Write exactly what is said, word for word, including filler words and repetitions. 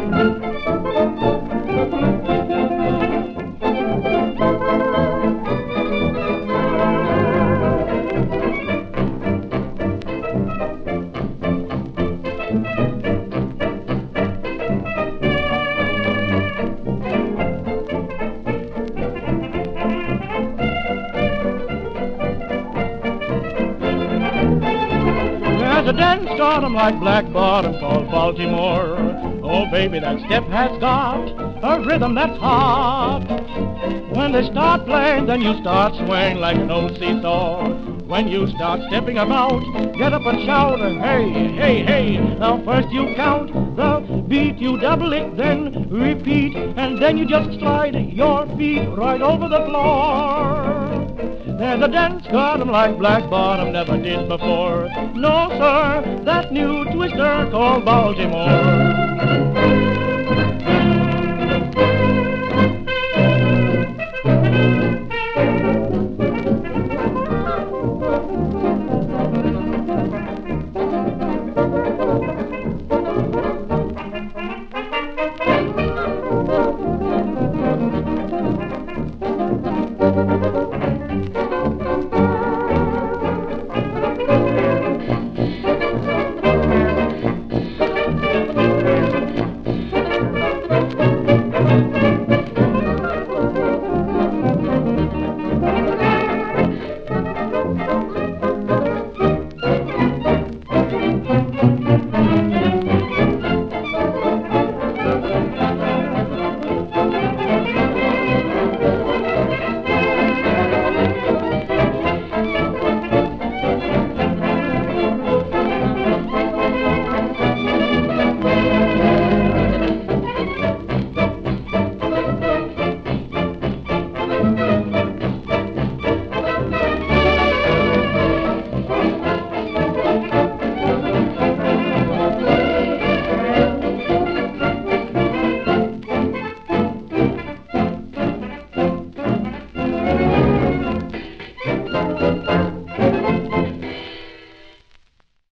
There's a dance bottom like Black Bottom called Baltimore. Oh, baby, that step has got a rhythm that's hot. When they start playing, then you start swaying like an old seesaw. When you start stepping about, get up and shout, hey, hey, hey. Now first you count the beat, you double it, then repeat, and then you just slide your feet right over the floor. There's a dance bottom like Black Bottom never did before. No, sir, that new twister called Baltimore.